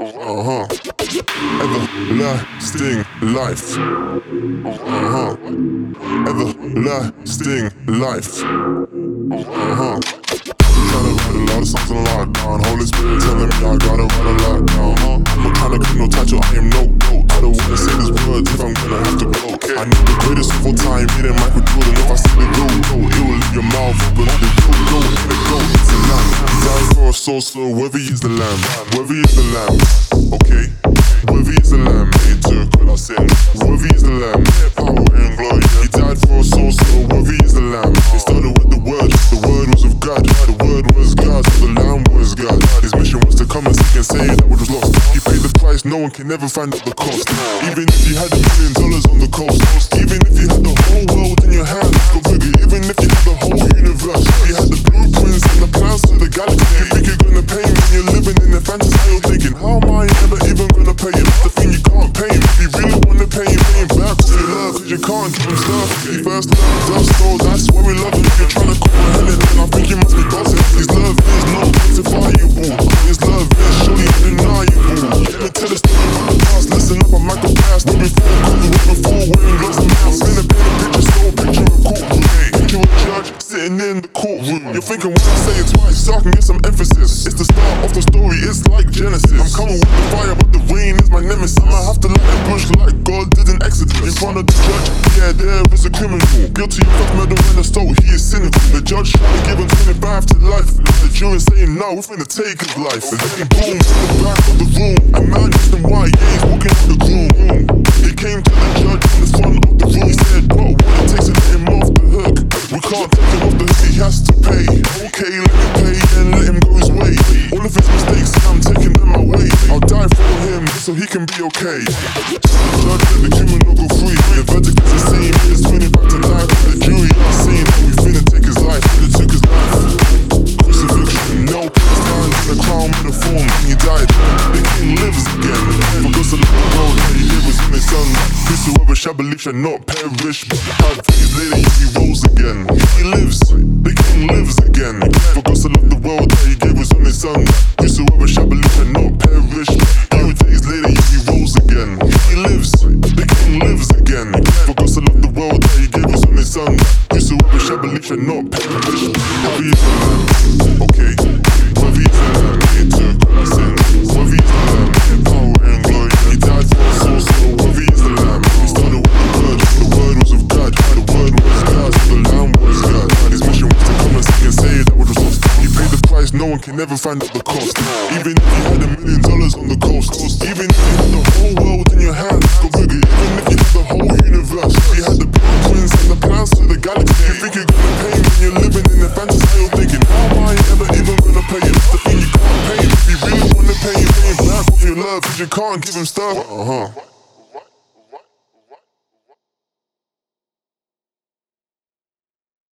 Everlasting life. Everlasting life. Tryna write a lot of songs on lockdown. Holy Spirit telling me I gotta write a lot down. I'm not tryna get no title, I am no goat. I don't wanna say these words if I'm gonna have to go. I know the greatest of all time, me and Michael Jordan. If I say the go, it will leave your mouth open. The go, it's a lamb. He died for a soul, so worthy is the lamb. Worthy is the lamb, okay. Worthy is the lamb, he took all our sin. Worthy is the lamb, power and glory. He died for a soul, so worthy is the lamb. It started with the word was of God. The word was God, so the lamb was God. His mission was to come and seek and save that which was lost. He paid the price, no one can ever find out the cost. Even if you had $1 million on the coast, even if you had the whole world in your hands, go bigger. Even if you had the whole universe, if you had the blueprints and the plans to the galaxy, you think you're gonna pay me when you're living in a fantasy. You're thinking, how am I ever even gonna pay you? That's the thing, you can't pay him. If you really wanna pay him, pay him back with your love, cause you can't give him stuff. He first loved us, so that's why we love him. If you're trying to call him Helen, then I think you must be buzzing. His love is not quantifiable. His love is surely undeniable. Let me tell a story about the past. Listen up, I'm Michael Bass. Way before COVID, way before wearing gloves and masks. Paint a picture, so picture a courtroom. Picture a judge sitting in the courtroom. You're thinking when I say it twice, so I can get some emphasis. It's the start of the story, it's like Genesis. I'm coming with the fire, but the rain is my nemesis. I'ma have to light a bush like God did in Exodus. In front of the judge, yeah, there is a criminal. Guilty of theft, murder, and assault, he is cynical. The judge tried to give him 25 to life. The jury saying no, we're finna take his life. And then boom, in the back of the room, a man dressed in white, yeah, he's walking up the groom. He came to the judge in the front of the room. He said, bro, what it takes to let him off the hook? We can't take him off the hook, he has to pay. Okay, let me pay and let him go his way. All of his mistakes, I'm taking them away. I'll die for him so he can be okay. The judge let the criminal go free. The verdict is the same, it's 20 back to life. The jury are saying that we finna take his life. They took his life. Crucifixion, no place down, the crown made a form, and he died. The king lives again. For God's the little world that he gave us in his son. Whosoever shall believe shall not perish, but 5 days later he rose again. He lives, the king lives again. For God so loved the world that he gave us in his son. Whosoever shall believe shall not perish, but 5 days later he rose again. He lives, the king lives again. For God so loved the world that he gave us in his son. Whosoever shall believe shall not perish. Worthy is the lamb, okay. Worthy is the lamb, he took all our sin. Worthy is the lamb, power and glory. He died for us all, so worthy is the lamb. He started with the word was of God. The word was God, so the lamb was God. His mission was to come and seek and save that which was lost. He paid the price, no one can ever find out the cost. Even if you had $1 million on the coast, even if you had the whole world in your hands, go bigger. Even if you had the whole universe, if you had the blueprints and the plans to the galaxy, you think you're gonna pay me when you're living in a fantasy. You're thinking, how am I ever even gonna pay you? That's the thing, you can't pay him. If you really wanna pay him back with your love, cause you can't give him stuff.